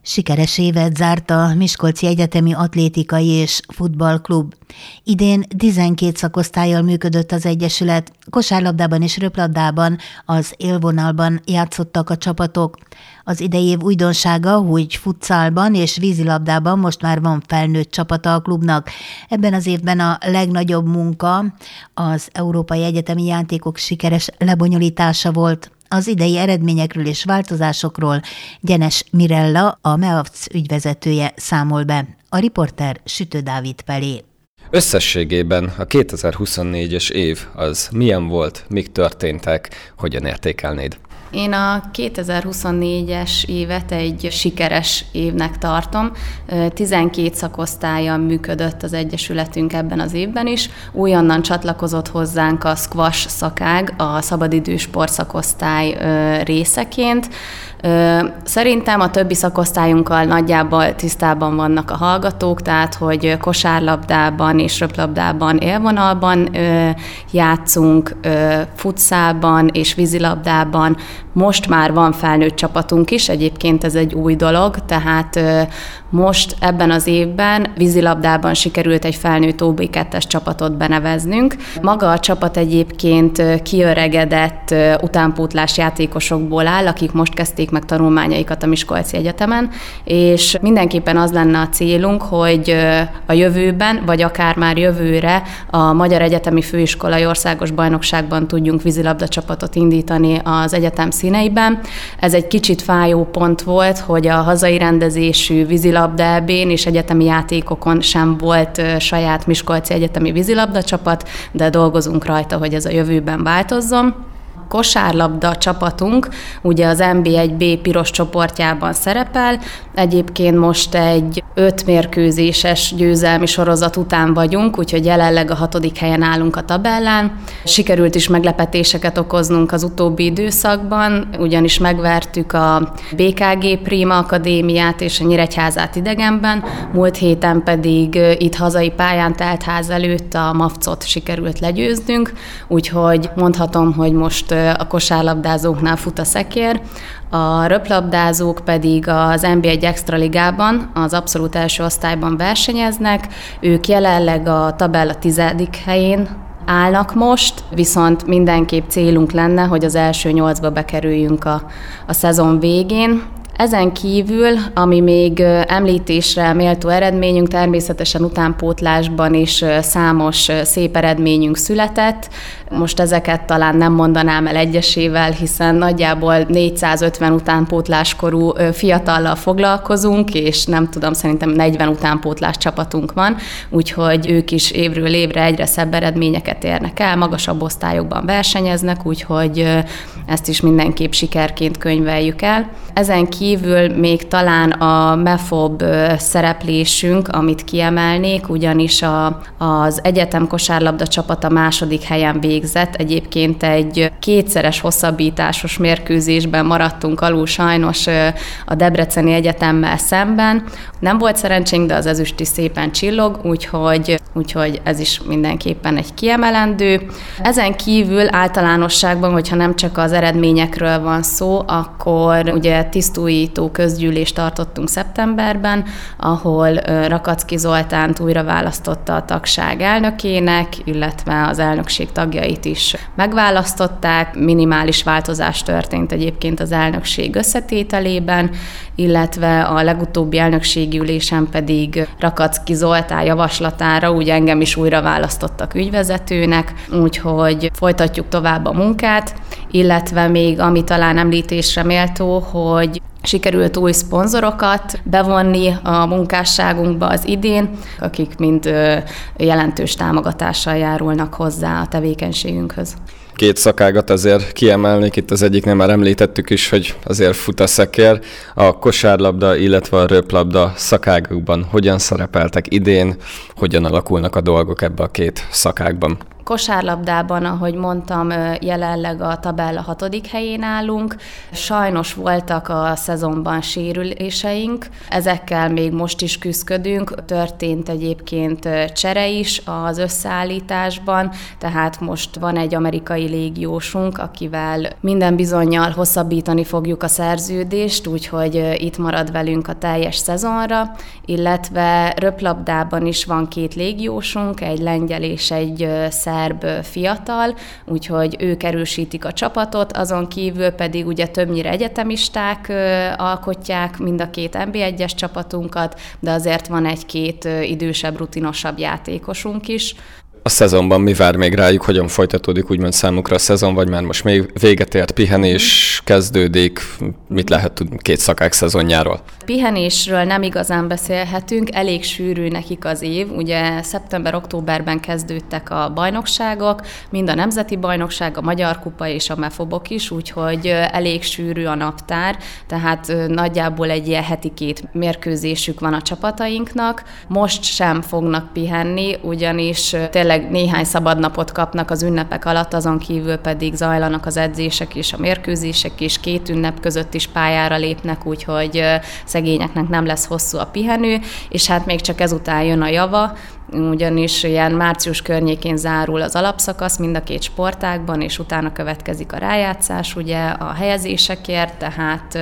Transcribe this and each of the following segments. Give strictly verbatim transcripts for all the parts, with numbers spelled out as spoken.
Sikeres évet zárt a Miskolci Egyetemi Atlétikai és Futballklub. Idén tizenkét szakosztállyal működött az egyesület, kosárlabdában és röplabdában, az élvonalban játszottak a csapatok. Az idei év újdonsága, hogy futszálban és vízilabdában most már van felnőtt csapata a klubnak. Ebben az évben a legnagyobb munka az Európai Egyetemi Játékok sikeres lebonyolítása volt. Az idei eredményekről és változásokról Gyenes Mirella, a MEAFC ügyvezetője számol be. A riporter Sütő Dávid felé. Összességében a kétezer-huszonnégyes év az milyen volt, mik történtek, hogyan értékelnéd? Én a kétezer-huszonnégyes évet egy sikeres évnek tartom. tizenkét szakosztállyal működött az egyesületünk ebben az évben is. Újonnan csatlakozott hozzánk a squash szakág, a szabadidős sportszakosztály részeként. Szerintem a többi szakosztályunkkal nagyjából tisztában vannak a hallgatók, tehát hogy kosárlabdában és röplabdában, élvonalban játszunk, futszálban és vízilabdában. Most már van felnőtt csapatunk is, egyébként ez egy új dolog, tehát most ebben az évben vízilabdában sikerült egy felnőtt ó bé kettes csapatot beneveznünk. Maga a csapat egyébként kiöregedett utánpótlás játékosokból áll, akik most kezdték meg tanulmányaikat a Miskolci Egyetemen, és mindenképpen az lenne a célunk, hogy a jövőben, vagy akár már jövőre a Magyar Egyetemi Főiskolai Országos Bajnokságban tudjunk vízilabda csapatot indítani az egyetem színeiben. Ez egy kicsit fájó pont volt, hogy a hazai rendezésű vízilabda é bén és egyetemi játékokon sem volt saját Miskolci Egyetemi vízilabda csapat, de dolgozunk rajta, hogy ez a jövőben változzon. Kosárlabda csapatunk ugye az en bé egy bé piros csoportjában szerepel. Egyébként most egy öt mérkőzéses győzelmi sorozat után vagyunk, úgyhogy jelenleg a hatodik helyen állunk a tabellán. Sikerült is meglepetéseket okoznunk az utóbbi időszakban, ugyanis megvertük a bé ká gé Prima Akadémiát és a Nyíregyházát idegenben, múlt héten pedig itt hazai pályán teltház előtt a mafcot sikerült legyőznünk, úgyhogy mondhatom, hogy most a kosárlabdázóknál fut a szekér, a röplabdázók pedig az en bé egy Extra Ligában, az abszolút első osztályban versenyeznek, ők jelenleg a tabella tizedik helyén állnak most, viszont mindenképp célunk lenne, hogy az első nyolcba bekerüljünk a, a szezon végén. Ezen kívül, ami még említésre méltó eredményünk, természetesen utánpótlásban is számos szép eredményünk született. Most ezeket talán nem mondanám el egyesével, hiszen nagyjából négyszázötven utánpótláskorú fiatallal foglalkozunk, és nem tudom, szerintem negyven utánpótlás csapatunk van, úgyhogy ők is évről évre egyre szebb eredményeket érnek el, magasabb osztályokban versenyeznek, úgyhogy ezt is mindenképp sikerként könyveljük el. Ezen kívül még talán a MEFOB szereplésünk, amit kiemelnék, ugyanis a, az egyetem kosárlabda csapata második helyen végzett. Egyébként egy kétszeres hosszabbításos mérkőzésben maradtunk alul sajnos a Debreceni Egyetemmel szemben. Nem volt szerencsénk, de az ezüst is szépen csillog, úgyhogy, úgyhogy ez is mindenképpen egy kiemelendő. Ezen kívül általánosságban, hogyha nem csak az eredményekről van szó, akkor ugye tisztújító közgyűlést tartottunk szeptemberben, ahol Rakacki Zoltánt újra választotta a tagság elnökének, illetve az elnökség tagjait is megválasztották. Minimális változás történt egyébként az elnökség összetételében, illetve a legutóbbi elnökségi ülésen pedig Rakacki Zoltán javaslatára úgy engem is újra választottak ügyvezetőnek, úgyhogy folytatjuk tovább a munkát, illetve még ami talán említésre méltó, hogy sikerült új szponzorokat bevonni a munkásságunkba az idén, akik mind jelentős támogatással járulnak hozzá a tevékenységünkhöz. Két szakágat azért kiemelnék, itt az egyiknél már említettük is, hogy azért fut a szekér. A kosárlabda, illetve a röplabda szakágokban hogyan szerepeltek idén, hogyan alakulnak a dolgok ebbe a két szakágban? Kosárlabdában, ahogy mondtam, jelenleg a tabella hatodik helyén állunk. Sajnos voltak a szezonban sérüléseink, ezekkel még most is küzdködünk. Történt egyébként csere is az összeállításban, tehát most van egy amerikai légiósunk, akivel minden bizonnyal hosszabbítani fogjuk a szerződést, úgyhogy itt marad velünk a teljes szezonra, illetve röplabdában is van két légiósunk, egy lengyel és egy szerb fiatal, úgyhogy ők erősítik a csapatot, azon kívül pedig ugye többnyire egyetemisták alkotják mind a két en bé egyes csapatunkat, de azért van egy-két idősebb, rutinosabb játékosunk is. A szezonban mi vár még rájuk, hogyan folytatódik úgymond számukra a szezon, vagy már most még véget ért, pihenés kezdődik, mit lehet tudni két szakák szezonjáról? Pihenésről nem igazán beszélhetünk, elég sűrű nekik az év, ugye szeptember-októberben kezdődtek a bajnokságok, mind a nemzeti bajnokság, a Magyar Kupa és a Mefobok is, úgyhogy elég sűrű a naptár, tehát nagyjából egy ilyen heti két mérkőzésük van a csapatainknak. Most sem fognak pihenni, ugyanis tényleg néhány szabad napot kapnak az ünnepek alatt, azon kívül pedig zajlanak az edzések és a mérkőzések, és két ünnep között is pályára lépnek, úgyhogy szegényeknek nem lesz hosszú a pihenő, és hát még csak ezután jön a java, ugyanis ilyen március környékén zárul az alapszakasz mind a két sportágban, és utána következik a rájátszás ugye a helyezésekért, tehát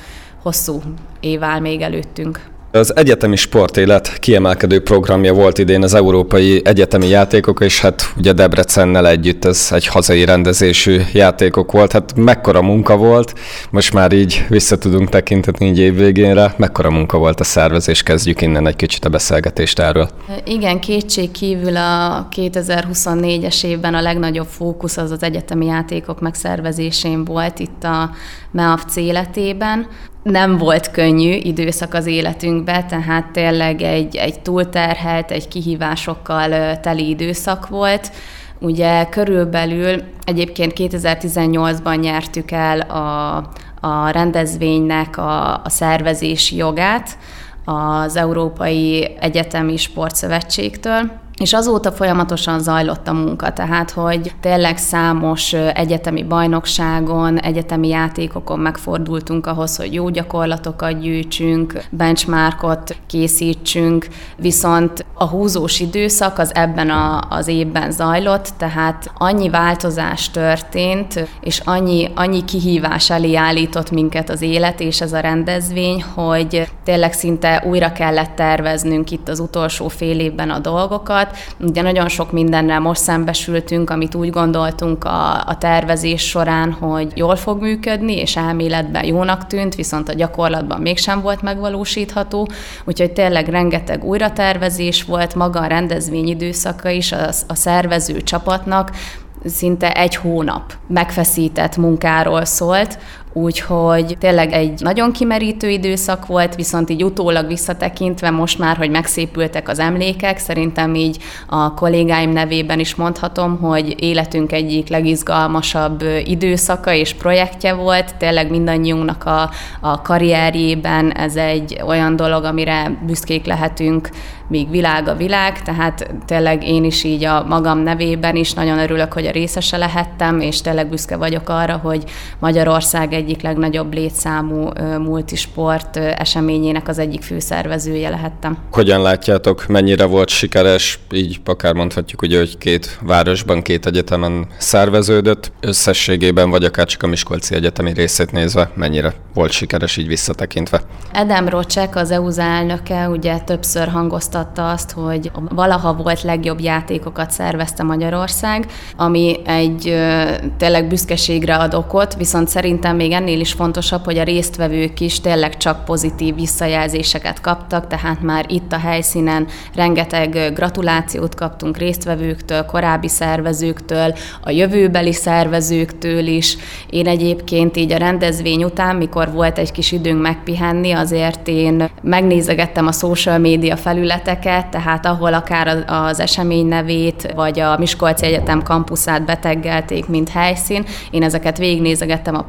hosszú év áll még előttünk. Az egyetemi sportélet kiemelkedő programja volt idén az európai egyetemi játékok, és hát ugye Debrecennel együtt ez egy hazai rendezésű játékok volt. Hát mekkora munka volt, most már így vissza tudunk tekinteni így évvégénre, mekkora munka volt a szervezés, kezdjük innen egy kicsit a beszélgetést erről. Igen, kétség kívül a kétezer-huszonnégyes évben a legnagyobb fókusz az az egyetemi játékok megszervezésén volt itt a MEAFC életében. Nem volt könnyű időszak az életünkben, tehát tényleg egy, egy túlterhelt, egy kihívásokkal teli időszak volt. Ugye körülbelül egyébként kétezer-tizennyolcban nyertük el a, a rendezvénynek a, a szervezési jogát az Európai Egyetemi Sportszövetségtől, és azóta folyamatosan zajlott a munka, tehát hogy tényleg számos egyetemi bajnokságon, egyetemi játékokon megfordultunk ahhoz, hogy jó gyakorlatokat gyűjtsünk, benchmarkot készítsünk, viszont a húzós időszak az ebben a, az évben zajlott, tehát annyi változás történt, és annyi, annyi kihívás elé állított minket az élet és ez a rendezvény, hogy tényleg szinte újra kellett terveznünk itt az utolsó fél évben a dolgokat. Ugye nagyon sok mindennel most szembesültünk, amit úgy gondoltunk a, a tervezés során, hogy jól fog működni, és elméletben jónak tűnt, viszont a gyakorlatban mégsem volt megvalósítható, úgyhogy tényleg rengeteg újratervezés volt, maga a rendezvény időszaka is a, a szervező csapatnak szinte egy hónap megfeszített munkáról szólt, úgyhogy tényleg egy nagyon kimerítő időszak volt, viszont így utólag visszatekintve most már, hogy megszépültek az emlékek, szerintem így a kollégáim nevében is mondhatom, hogy életünk egyik legizgalmasabb időszaka és projektje volt, tényleg mindannyiunknak a, a karrierjében ez egy olyan dolog, amire büszkék lehetünk, még világ a világ, tehát tényleg én is így a magam nevében is nagyon örülök, hogy a részese lehettem, és tényleg büszke vagyok arra, hogy Magyarország egyik legnagyobb létszámú multisport eseményének az egyik főszervezője lehettem. Hogyan látjátok, mennyire volt sikeres, így akár mondhatjuk ugye, hogy két városban, két egyetemen szerveződött, összességében vagy akár csak a Miskolci Egyetemi részét nézve, mennyire volt sikeres így visszatekintve? Edem Rocsek, az é u zé á elnöke ugye többször hangoztatta azt, hogy valaha volt legjobb játékokat szervezte Magyarország, ami egy tényleg büszkeségre ad okot, viszont szerintem még ennél is fontosabb, hogy a résztvevők is tényleg csak pozitív visszajelzéseket kaptak, tehát már itt a helyszínen rengeteg gratulációt kaptunk résztvevőktől, korábbi szervezőktől, a jövőbeli szervezőktől is. Én egyébként így a rendezvény után, mikor volt egy kis időnk megpihenni, azért én megnézegettem a social média felületeket, tehát ahol akár az esemény nevét, vagy a Miskolci Egyetem kampuszát beteggelték, mint helyszín. Én ezeket végignézegettem a posztokat,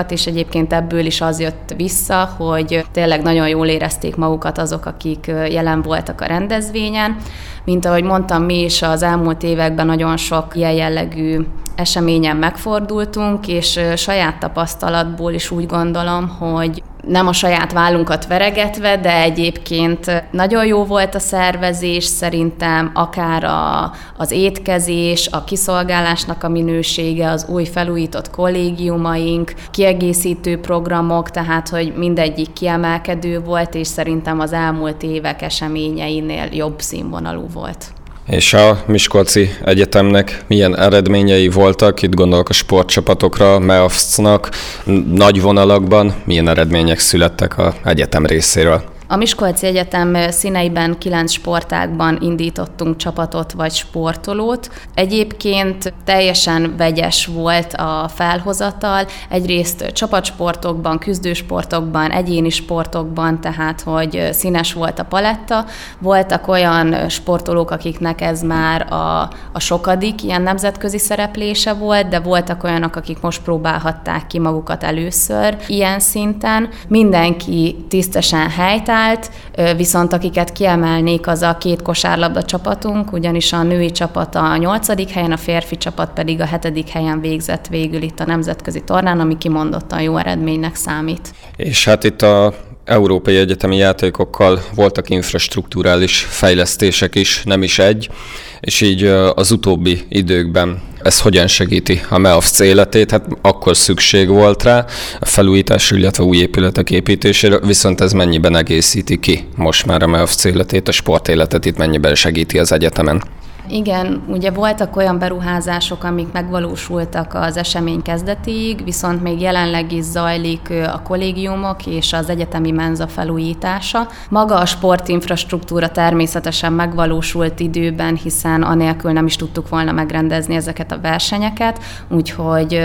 magukat, és egyébként ebből is az jött vissza, hogy tényleg nagyon jól érezték magukat azok, akik jelen voltak a rendezvényen. Mint ahogy mondtam, mi is az elmúlt években nagyon sok ilyen jellegű eseményen megfordultunk, és saját tapasztalatból is úgy gondolom, hogy nem a saját vállunkat veregetve, de egyébként nagyon jó volt a szervezés, szerintem akár a, az étkezés, a kiszolgálásnak a minősége, az új felújított kollégiumaink, kiegészítő programok, tehát hogy mindegyik kiemelkedő volt, és szerintem az elmúlt évek eseményeinél jobb színvonalú volt. És a Miskolci Egyetemnek milyen eredményei voltak? Itt gondolok a sportcsapatokra, a MEAFC-nak, nagy vonalakban milyen eredmények születtek az egyetem részéről? A Miskolci Egyetem színeiben kilenc sportágban indítottunk csapatot vagy sportolót. Egyébként teljesen vegyes volt a felhozatal, egyrészt csapatsportokban, küzdősportokban, egyéni sportokban, tehát hogy színes volt a paletta. Voltak olyan sportolók, akiknek ez már a, a sokadik ilyen nemzetközi szereplése volt, de voltak olyanok, akik most próbálhatták ki magukat először ilyen szinten. Mindenki tisztesen helytáll, viszont akiket kiemelnék, az a két kosárlabda csapatunk, ugyanis a női csapat a nyolcadik helyen, a férfi csapat pedig a hetedik helyen végzett végül itt a nemzetközi tornán, ami kimondottan jó eredménynek számít. És hát itt a európai egyetemi játékokkal voltak infrastrukturális fejlesztések is, nem is egy, és így az utóbbi időkben ez hogyan segíti a MEAFC életét? Hát akkor szükség volt rá a felújításra, illetve új épületek építésére, viszont ez mennyiben egészíti ki most már a MEAFC életét, a sportéletet itt mennyiben segíti az egyetemen? Igen, ugye voltak olyan beruházások, amik megvalósultak az esemény kezdetéig, viszont még jelenleg is zajlik a kollégiumok és az egyetemi menza felújítása. Maga a sportinfrastruktúra természetesen megvalósult időben, hiszen anélkül nem is tudtuk volna megrendezni ezeket a versenyeket, úgyhogy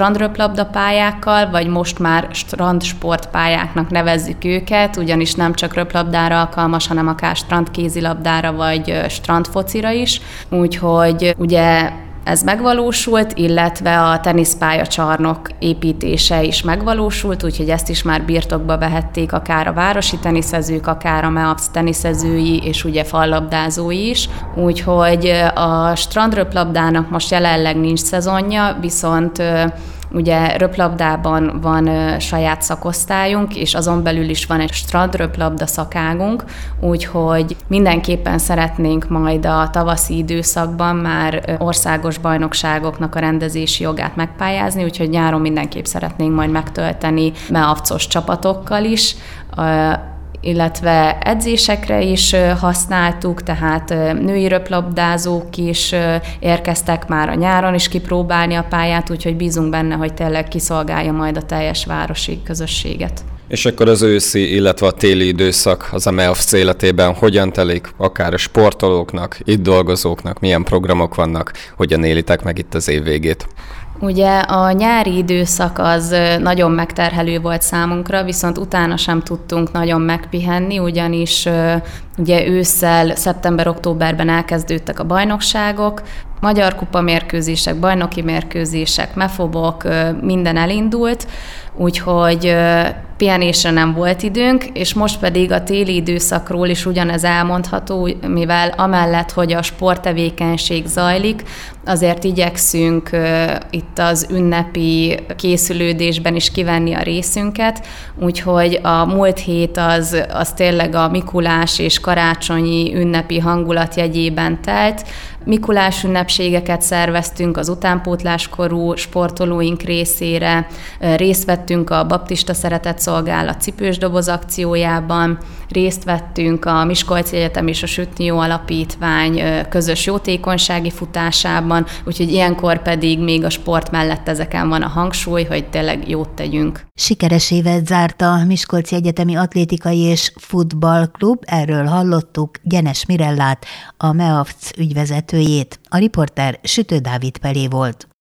strandröplabdapályákkal, vagy most már strandsportpályáknak nevezzük őket, ugyanis nem csak röplabdára alkalmas, hanem akár strandkézilabdára vagy strandfocira is. Úgyhogy ugye ez megvalósult, illetve a teniszpályacsarnok építése is megvalósult, úgyhogy ezt is már birtokba vehették akár a városi teniszezők, akár a MEAFC teniszezői, és ugye fallabdázói is. Úgyhogy a strandröplabdának most jelenleg nincs szezonja, viszont ugye röplabdában van ö, saját szakosztályunk, és azon belül is van egy strandröplabda szakágunk, úgyhogy mindenképpen szeretnénk majd a tavaszi időszakban már ö, országos bajnokságoknak a rendezési jogát megpályázni, úgyhogy nyáron mindenképp szeretnénk majd megtölteni MEAFC-os csapatokkal is, ö, illetve edzésekre is használtuk, tehát női röplabdázók is érkeztek már a nyáron is kipróbálni a pályát, úgyhogy bízunk benne, hogy tényleg kiszolgálja majd a teljes városi közösséget. És akkor az őszi, illetve a téli időszak az a MEAFC életében hogyan telik, akár a sportolóknak, itt dolgozóknak, milyen programok vannak, hogyan élitek meg itt az év végét? Ugye a nyári időszak az nagyon megterhelő volt számunkra, viszont utána sem tudtunk nagyon megpihenni, ugyanis ugye ősszel, szeptember-októberben elkezdődtek a bajnokságok, Magyar Kupa mérkőzések, bajnoki mérkőzések, mefobok, minden elindult, úgyhogy pihenésre nem volt időnk, és most pedig a téli időszakról is ugyanez elmondható, mivel amellett, hogy a sporttevékenység zajlik, azért igyekszünk itt az ünnepi készülődésben is kivenni a részünket, úgyhogy a múlt hét az, az tényleg a Mikulás és karácsonyi ünnepi hangulat jegyében telt. Mikulás ünnepségeket szerveztünk az utánpótláskorú sportolóink részére, részt vettünk a Baptista Szeretetszolgálat cipős doboz akciójában, részt vettünk a Miskolci Egyetem és a Sütnió Alapítvány közös jótékonysági futásában, úgyhogy ilyenkor pedig még a sport mellett ezeken van a hangsúly, hogy tényleg jót tegyünk. Sikeres évet zárt a Miskolci Egyetemi Atlétikai és Futballklub, erről hallottuk Gyenes Mirellát, a MEAFC ügyvezetőjét. A riporter Sütő Dávid Pelé volt.